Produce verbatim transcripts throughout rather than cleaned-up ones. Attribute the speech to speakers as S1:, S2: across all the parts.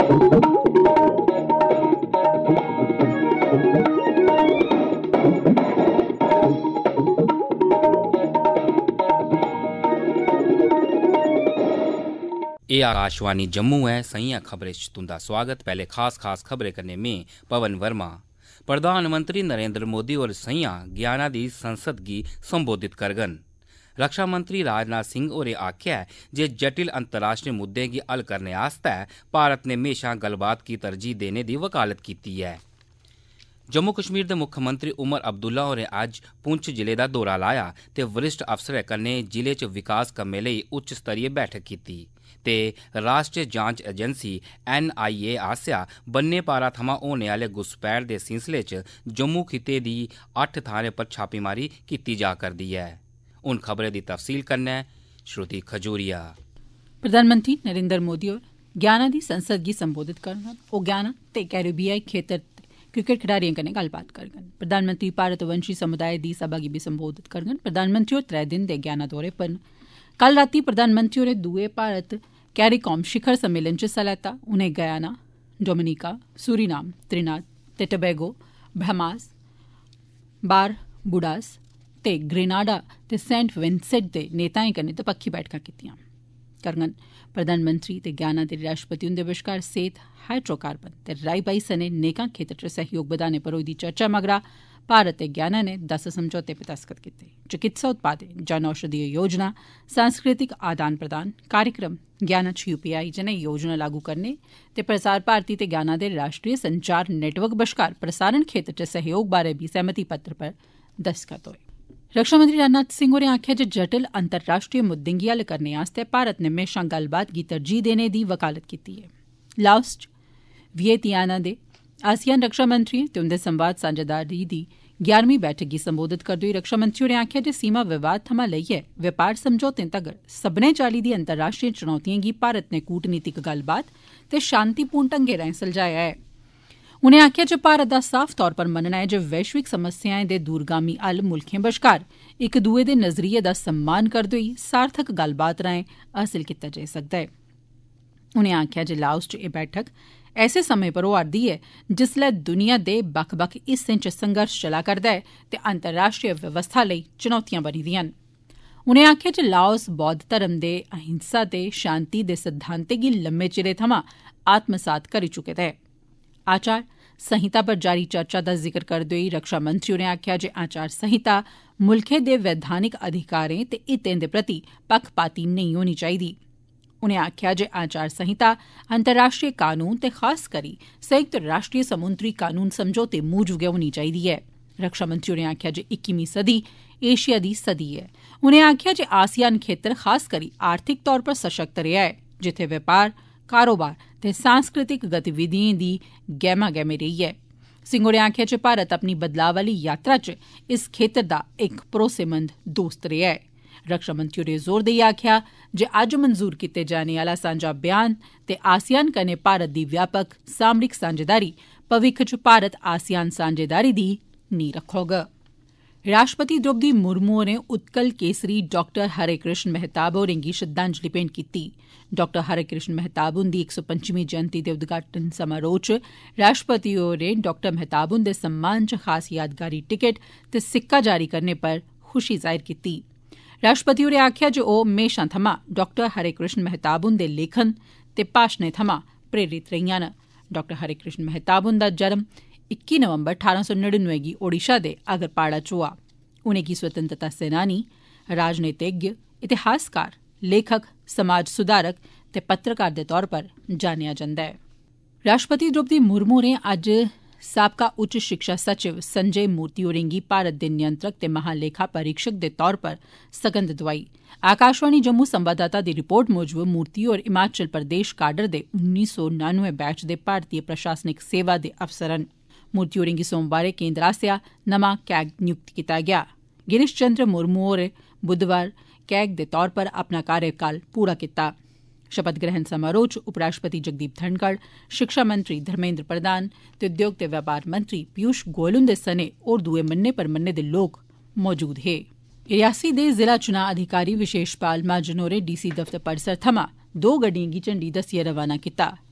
S1: ए आकाशवाणी जम्मू है। सही खबरें तुंदा स्वागत। पहले खास खास खबरें करने में पवन वर्मा। प्रधानमंत्री नरेंद्र मोदी और सइयां ग्याना दी संसद गी संबोधित करगन। रक्षा मंत्री राजनाथ सिंह होरें आखेआ जे जटिल अंतर्राष्ट्रीय मुद्दें गी हल करने आस्तै भारत ने म्हेशा गल्लबात गी तरजीह देने दी वकालत कीती ऐ। जम्मू कश्मीर दे मुक्खमंत्री उमर अब्दुल्ला होरें अज्ज पुंछ जिले दा दौरा लाया ते वरिष्ठ अफसरें कन्नै जिले च विकास कम्में लेई उच्च स्तरीय बैठक कीती ते राष्ट्रीय जांच एजेंसी एन आई ए आसेआ बन्ने पारा थमां होने आह्ले घुसपैठ दे सिलसिले च जम्मू खित्ते दी अट्ठ थाह्रें पर छापेमारी कीती जा करदी ऐ। हुन खबरें दी तफसील कन्नै श्रुति खजूरिया।
S2: प्रधानमंत्री नरेंद्र मोदी होर ग्याना दी संसद गी संबोधित करङन। ओह् ग्याना ते कैरेबियाई खेतर क्रिकेट खिडारिएं कन्नै गल्लबात करङन। प्रधानमंत्री भारतवंशी समुदाय दी सभा गी बी संबोधित करङन। प्रधानमंत्री होर त्रै दिन दे ग्याना दौरे पर न। कल रातीं प्रधानमंत्री होरें दुए भारत कैरिकॉम शिखर सम्मेलन च हिस्सा लैता। उनें गयाना, डोमिनिका, सूरीनाम, त्रिनाद ते टबैगो, बहमास, बारबुडास ते ग्रेनाडा ते सेंट विंसेंट दे नेताएं कन्नै दपक्खी बैठकां कीतियां करङन। प्रधानमंत्री ते ग्याना दे राष्ट्रपति हुंदे बश्कार सेहत, हाइड्रोकार्बन ते राई बाई सने नेकां खेतर च सहयोग बधाने पर होई दी चर्चा मगरा भारत ते ग्याना ने दस समझौते पर दस्तखत कीते। चिकित्सा उत्पादें, जन औषधीय योजना, सांस्कृतिक आदान प्रदान कार्यक्रम, ग्याना च यूपीआई जनेही योजना लागू करने ते प्रसार भारती ते ग्याना दे राष्ट्रीय संचार नेटवर्क बश्कार प्रसारण खेतर च सहयोग बारै बी सहमति पत्र पर दस्तखत होए। रक्षा मंत्री राजनाथ सिंह होरें आखेआ जे जटिल अंतर्राष्ट्रीय मुद्दें गी हल करने आस्तै भारत ने म्हेशां गल्लबात गी तरजीह देने दी वकालत कीती ऐ। लाओस च वियतनाम दे आसियान रक्षा मंत्रिएं ते उंदे संवाद सांझेदारी दी ग्यारहवीं बैठक गी संबोधित करदे होई रक्षा मंत्री होरें आखेआ जे सीमा विवाद थमां लेइयै व्यापार समझौतें तगर सब्भनें चाल्ली दी अंतर्राष्ट्रीय चुनौतिएं गी भारत ने कूटनीतिक गल्लबात ते शांतिपूर्ण ढंगै राएं सुलझाया ऐ। उनें आखेआ जे भारत दा साफ तौर पर मन्नना ऐ जे वैश्विक समस्याएं दे दूरगामी हल मुल्खें बश्कार इक दूए दे नजरिये दा सम्मान करदे होई सार्थक गल्लबात राएं हासल कीता जाई सकदा ऐ। उनें आखेआ जे लाओस च एह् बैठक ऐसे समें पर होआ'रदी ऐ जिसलै दुनिया दे बक्ख बक्ख हिस्सें च संघर्ष चला करदा ऐ ते अंतर्राष्ट्रीय व्यवस्था लेई चुनौतियां बनी दियां न। उनें आखेआ जे लाओस बौद्ध धर्म दे अहिंसा ते शांति दे सिद्धांतें गी लम्मे चिरे थमां आत्मसात करी चुके दा ऐ। आचार संहिता पर जारी चर्चा दा जिक्र करदे होई रक्षा मंत्री होरें आखेआ जे आचार संहिता मुल्खै दे वैधानिक अधिकारें ते हितें दे प्रति पक्खपाती नेईं होनी चाहिदी। उनें आखेआ जे आचार संहिता अंतर्राष्ट्रीय कानून ते खास करी संयुक्त राष्ट्रीय समुद्री कानून समझौते मूजब गै होनी चाहिदी ऐ। रक्षा मंत्री होरें आखेआ जे इक्कीवीं सदी एशिया दी सदी ऐ। उनें आखेआ जे आसियान खेतर खास करी आर्थिक तौर पर सशक्त रेहा ऐ जित्थै व्यापार, कारोबार ते सांस्कृतिक गतिविधिएं दी गैमा गैमी रेही ऐ। सिंह होरें आखेआ जे भारत अपनी बदलाव आली यात्रा च इस खेतर दा इक भरोसेमंद दोस्त रेहा ऐ। रक्षा मंत्री होरें जोर देइयै आखेआ जे अज्ज मंजूर कीते जाने आला सांझा बयान ते आसियान कन्नै भारत दी व्यापक सामरिक सांझेदारी भविक्ख च भारत आसियान सांझेदारी दी नींह रखोग। राष्ट्रपति द्रौपदी मुर्मू होरें उत्कल केसरी डाक्टर हरे कृष्ण मेहताब होरें गी श्रद्धांजलि भेंट कीती। डाक्टर हरे कृष्ण मेहताब हुंदी इक सौ पंजमीं जयंती दे उद्घाटन समारोह च राष्ट्रपति होरें डाक्टर मेहताब हुंदे सम्मान च खास यादगारी टिकट ते सिक्का जारी करने पर खुशी जाहिर कीती। राष्ट्रपति होरें आखेआ जे ओह् म्हेशां थमां डाक्टर हरे कृष्ण मेहताब हुंदे लेखन ते भाशणें थमां प्रेरित रेहियां न। डाक्टर हरे कृष्ण मेहताब हुंदा जन्म इक्की नवंबर ठारां सौ नड़िनवे गी ओडिशा दे अगरपाड़ा च होआ। उनेंगी स्वतंत्रता सेनानी, राजनीतिज्ञ, इतिहासकार, लेखक, समाज सुधारक ते पत्रकार दे तौर पर जानेआ जंदा ऐ। राष्ट्रपति द्रौपदी मुर्मू होरें अज्ज साबका उच्च शिक्षा सचिव संजय मूर्ति होरें गी भारत दे नियंत्रक ते महालेखा परीक्षक दे तौर पर सगंध दोआई। आकाशवाणी जम्मू संवाददाता दी रिपोर्ट मूजब मूर्ति होर हिमाचल प्रदेश काडर दे उन्नी सौ नानुए बैच दे भारतीय प्रशासनिक सेवा दे अफसर न। मूर्ति होरें गी सोमवारें केन्द्र आसेआ नमां कैग नियुक्त कीता गेआ। गिरीश चंद्र मुर्मू होरें बुधवार कैग दे तौर पर अपना कार्यकाल पूरा कीता। शपथ ग्रहण समारोह च उपराष्ट्रपति जगदीप धनखड़, शिक्षा मंत्री धर्मेन्द्र प्रधान ते उद्योग ते व्यापार मंत्री पीयूष गोयल हुंदे सने होर दुए मन्ने परमन्ने दे लोक मौजूद हे। रियासी दे जिला चुनां अधिकारी विशेष पाल महाजन होरें डीसी दफ्तर परिसर थमां दो गड्डिएं गी झंडी दस्सियै रवाना कीता।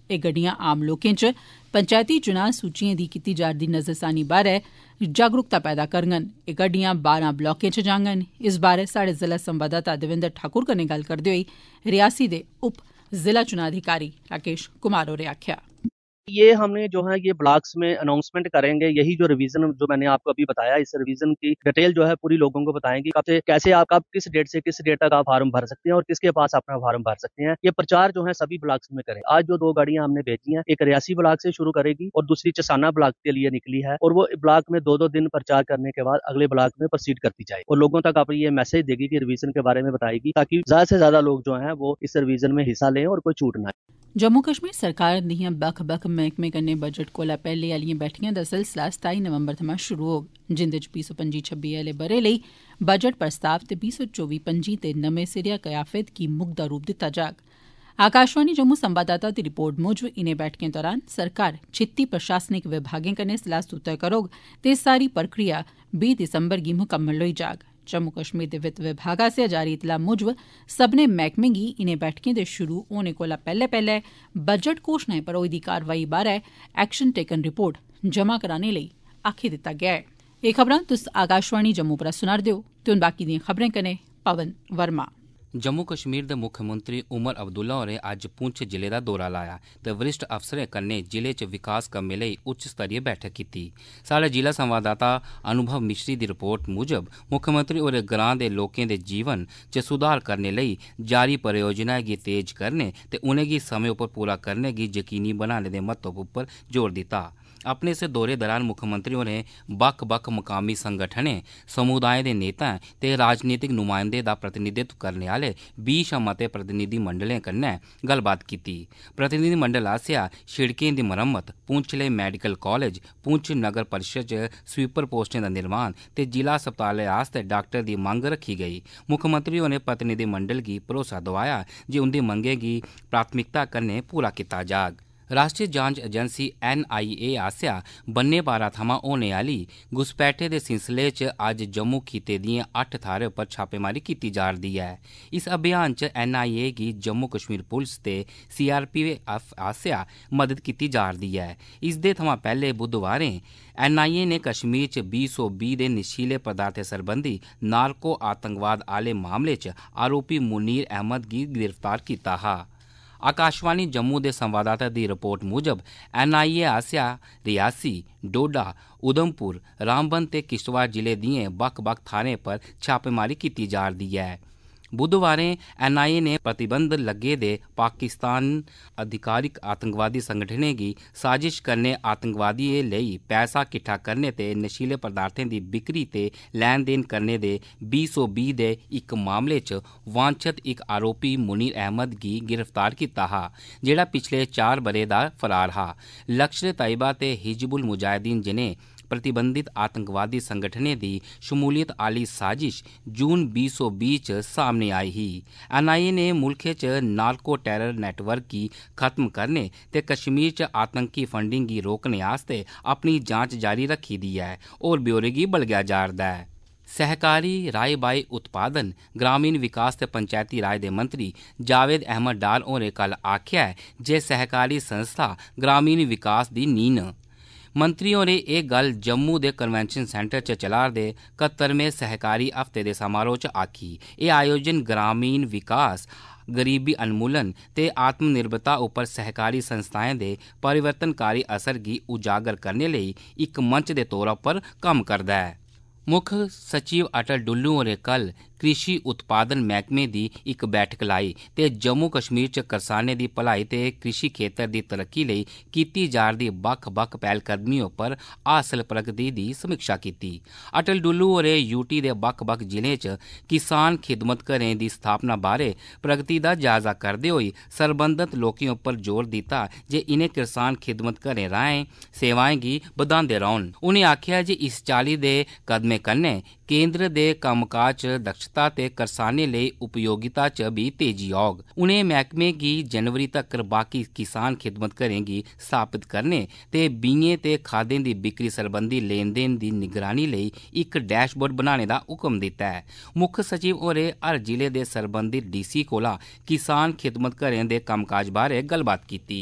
S2: एह् गड्डियां आम लोकें च पंचैती चुनां सूचिएं दी कीती जा'रदी नजरसानी बारै जागरूकता पैदा करङन। एह् गड्डियां बारां ब्लाकें च जाङन। इस बारै साढ़े जिला संवाददाता देवेंद्र ठाकुर कन्नै गल्ल करदे होई रियासी दे उप जिला चुनां अधिकारी राकेश कुमार होरें आखेआ।
S3: ये हमने जो है ये ब्लॉक्स में अनाउंसमेंट करेंगे। यही जो रिवीजन जो मैंने आपको अभी बताया, इस रिवीजन की डिटेल जो है पूरी लोगों को बताएंगे। कब से कैसे आप कब किस डेट से किस डेट तक आप फार्म भर सकते हैं और किसके पास अपना फार्म भर सकते हैं। ये प्रचार जो है सभी ब्लॉक्स में करें। आज जो दो गाड़ियां हमने भेजी हैं, एक रियासी ब्लॉक से शुरू करेगी और दूसरी चसाना ब्लॉक के लिए निकली है और वो ब्लॉक में दो दो दिन प्रचार करने के बाद अगले ब्लॉक में प्रोसीड करती जाए और लोगों तक आप ये मैसेज देगी कि रिवीजन के बारे में बताएगी, ताकि ज्यादा से ज्यादा लोग जो है वो इस रिवीजन में हिस्सा लें और कोई छूट ना।
S2: जम्मू कश्मीर सरकार दियां बक्ख बक्ख मैह्कमें कन्नै बजट कोला पैह्ले आलियां बैठकें दा सिलसिला सताई नवंबर थमां शुरू होग, जिंदे च बीह् सौ पंजी छब्बी आह्ले ब'रे लेई बजट प्रस्ताव ते बीह् सौ चौबी पंजी ते नमें सिरेआ कयाफत गी मुकदा रूप दित्ता जाग। आकाशवाणी जम्मू संवाददाता दी रिपोर्ट मुजब इनें बैठकें दौरान सरकार छित्ती प्रशासनिक विभागें कन्नै सलाह सूत्र करोग ते सारी प्रक्रिया बीह् दिसंबर गी मुकम्मल होई जाग। जम्मू कश्मीर दे वित्त विभाग आसेआ जारी इतला मुजब सब्भनें मैह्कमें गी इनें बैठकें दे शुरू होने कोला पैह्ले पैह्ले बजट घोषणाएं पर होई दी कारवाई बारै एक्शन टेकन रिपोर्ट जमा कराने लेई आक्खी दित्ता गेआ ऐ। एह् खबरां तुस आकाशवाणी जम्मू परा सुना'रदे ओ ते हुन बाकी दिएं खबरें कन्नै पवन वर्मा।
S1: जम्मू कश्मीर दे मुक्खमंत्री उमर अब्दुल्ला होरें अज्ज पुंछ जिले दा दौरा लाया ते वरिष्ठ अफसरें कन्नै जिले च विकास कम्में लेई उच्च स्तरीय बैठक कीती। साढ़े जिला संवाददाता अनुभव मिश्री दी रिपोर्ट मुजब मुक्खमंत्री होरें ग्रां दे लोकें दे जीवन च सुधार करने लेई जारी परियोजनाएं गी तेज करने ते उनेंगी समें उप्पर पूरा करने गी यकीनी बनाने दे महत्व उप्पर जोर दित्ता। अपने इस दौरे दौरान मुक्खमंत्री होरें बक्ख बक्ख मकामी संगठनें, समुदाएं दे नेताएं ते राजनीतिक नुमाइंदें दा प्रतिनिधित्व करने आह्ले बीह् शा मते प्रतिनिधिमंडलें कन्नै गल्लबात कीती। प्रतिनिधिमंडल आसेआ शिड़कें दी मरम्मत, पुंछ लेई मैडिकल कालेज, पुंछ नगर परिषद च स्वीपर पोस्टें दा निर्माण ते जिला अस्पतालें आस्तै डाक्टर दी मंग रखी गेई। मुक्खमंत्री होरें प्रतिनिधिमंडल गी भरोसा दोआया जे उंदी मंगें गी प्राथमिकता कन्नै पूरा कीता जाग। राष्ट्रीय जांच एजेंसी एन आई ए आसेआ बन्ने पारा थमां होने आह्ली घुसपैठे दे सिलसिले च अज्ज जम्मू खित्ते दिएं अट्ठ थाह्रें उप्पर छापेमारी कीती जा'रदी ऐ। इस अभियान च एन आई ए गी जम्मू कश्मीर पुलस ते सी आर पी एफ आसेआ मदद कीती जा'रदी ऐ। इसदे थमां पैह्ले बुधवारें एन आई ए ने कश्मीर च बीह् सौ बीह् दे नशीले पदार्थें सरबंधी नार्को आतंकवाद आह्ले मामले च आरोपी मुनीर अहमद गी गिरफ्तार कीता हा। आकाशवाणी जम्मू दे संवाददाता दी रिपोर्ट मुजब एन आई ए आसेआ रियासी, डोडा, उधमपुर, रामबन ते किश्तवाड़ जिले दिएं बक्ख बक्ख थाह्रें पर छापेमारी कीती जा'रदी ऐ। बुधवारें एन आई ए ने प्रतिबंध लग्गे दे पाकिस्तान अधिकारिक आतंकवादी संगठनें गी साजिश करने, आतंकवादियें लेई पैसा किट्ठा करने ते नशीले पदार्थें दी बिक्री ते लैन देन करने दे बीह् सौ बीह् दे इक मामले च वांछत इक आरोपी मुनीर अहमद गी गिरफ्तार कीता हा, जेह्ड़ा पिछले चार ब'रें दा फरार हा। लश्कर तैयबा ते हिजबुल मुजाहिदीन जनेह प्रतिबंधित आतंकवादी संगठनें दी शमूलियत आह्ली साजिश जून बीह् सौ बीह् च सामने आई ही। एन आई ए ने मुल्खै च नार्को टेरर नेटवर्क गी खत्म करने ते कश्मीर च आतंकी फंडिंग गी रोकने आस्तै अपनी जांच जारी रखी दी ऐ। होर ब्यौरे गी बलगेआ जा'रदा ऐ। सहकारी राई बाई उत्पादन, ग्रामीण विकास ते पंचैती राज दे मंत्री जावेद अहमद डार होरें कल आखेआ ऐ जे सहकारी संस्था ग्रामीण विकास दी नींह् न। मंत्री होरें एह् गल्ल जम्मू दे कन्वेंशन सेंटर च चला'रदे कत्तरमें सहकारी हफ्ते दे समारोह च आखी। एह् आयोजन ग्रामीण विकास, गरीबी उन्मूलन ते आत्मनिर्भरता उप्पर सहकारी संस्थाएं दे परिवर्तनकारी असर गी उजागर करने लेई इक मंच दे तौरा पर कम्म करदा ऐ। मुक्ख सचिव अटल डुल्लू होरें कल कृषि उत्पादन मैह्कमे दी इक बैठक लाई ते जम्मू कश्मीर च करसानें दी भलाई ते कृषि खेतर दी तरक्की लेई कीती जा'रदी बक्ख बक्ख पैह्लकदमिएं उप्पर हासल प्रगति दी समीक्षा कीती। अटल डुल्लू होरें यूटी दे बक्ख बक्ख जिलें च किसान खिदमत घरें दी स्थापना बारै प्रगति दा जायजा करदे होई सरबंधत लोकें उप्पर जोर दित्ता जे इनें किसान खिदमत घरें राहें सेवाएं गी बधांदे रौह्न। उनें आखेआ जे इस चाल्ली दे कदमें कन्नै केंद्र दे कम्मकाज च दक्षता ते करसानें लेई उपयोगिता च बी तेजी औग। उनें मैह्कमे गी जनवरी तक्कर बाकी किसान खिदमत घरें गी स्थापित करने ते बीएं ते खादें दी बिक्री सरबंधी लेन देन दी निगरानी लेई इक डैशबोर्ड बनाने दा हुक्म दित्ता ऐ। मुक्ख सचिव होरें हर जिले दे सरबंधित डी सी कोला किसान खिदमत घरें दे कम्मकाज बारै गल्लबात कीती।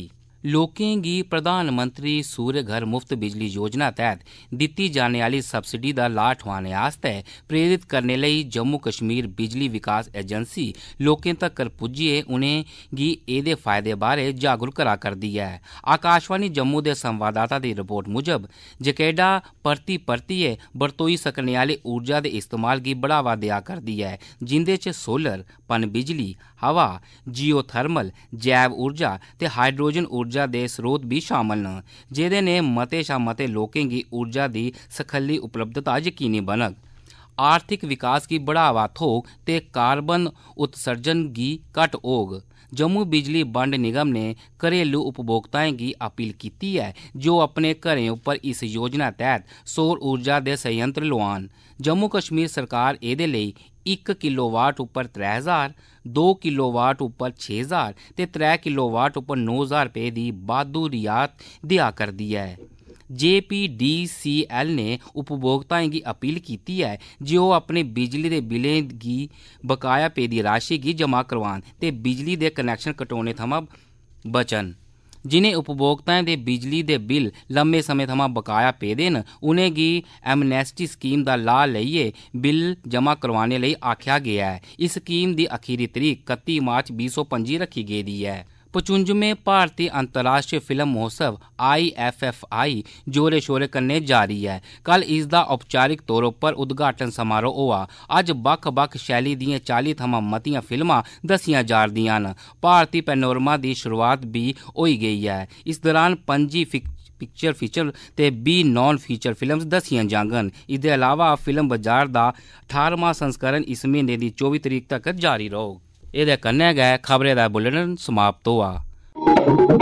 S1: लोकें गी प्रधानमंत्री सूर्य घर मुफ्त बिजली योजना तैह्त दित्ती जाने आह्ली सब्सिडी दा लाह् ठोआने आस्तै प्रेरित करने लेई जम्मू कश्मीर बिजली विकास एजेंसी लोकें तक्कर पुज्जियै उ'नें गी एह्दे फायदे बारै जागरूक करा करदी ऐ। आकाशवाणी जम्मू दे संवाददाता दी रिपोर्ट मुजब जकेडा परती परतियै बरतोई सकने आह्ली ऊर्जा दे इस्तेमाल गी बढ़ावा देआ करदी ऐ, जिंदे च सोलर, पन बिजली, हवा, जियोथर्मल, जैव ऊर्जा ते हाइड्रोजन ऊर्जा दे स्रोत बी शामल न, जेह्दे ने मते शा मते लोकें गी ऊर्जा दी सखल्ली उपलब्धता यकीनी बनग। आर्थिक विकास गी बढ़ावा थ्होग ते कार्बन उत्सर्जन गी घट्ट होग। जम्मू बिजली बंड निगम ने घरेलू उपभोक्ताएं गी अपील कीती ऐ जे ओह् अपने घरें उप्पर इस योजना तैह्त सौर ऊर्जा दे संयंत्र लोआन। जम्मू कश्मीर सरकार एह्दे लेई इक किलोवाट उप्पर त्रै ज्हार, दो किलोवाट उप्पर छे ज्हार ते त्रै किलोवाट उप्पर नौ ज्हार रपेऽ दी बाद्धू रियात देआ करदी ऐ। J P D C L ने उपभोक्ताएं गी अपील कीती ऐ जे ओह् अपने बिजली दे बिलें गी बकाया पेदी राशि गी जमा करोआन ते बिजली दे कनैक्शन कटोने थमां बचन। जिनें उपभोक्ताएं दे बिजली दे बिल लम्मे समें थमां बकाया पेदे न, उ'नें गी एमनेस्टी स्कीम दा लाह् लेइयै बिल जमा करोआने लेई आखेआ गेआ ऐ। इस स्कीम दी अखीरी तरीक कत्ती मार्च बीह् सौ पंजी रक्खी गेदी ऐ। पचुंजमें भारती अंतर्राश्ट्री फिल्म महोत्सव आई एफ एफ आई जोरे शोरे कन्नै जारी ऐ। कल इसदा औपचारिक तौर उप्पर उद्घाटन समारोह होआ। अज्ज बक्ख बक्ख शैली दियां चाली थमां मतियां फिल्मां दस्सियां जा'रदियां न। भारती पैनोरमा दी शुरुआत बी होई गेई ऐ। इस दौरान पंजी पिक्चर फीचर ते बीह् नॉन फीचर फिल्म्स दस्सियां जाङन। इसदे अलावा फिल्म बाजार दा ठारमां संस्करण इस म्हीने दी चौबी तरीक तक्कर जारी रौह्ग। एह्दे कन्नै गै खबरें दा बुलेटिन समाप्त होआ।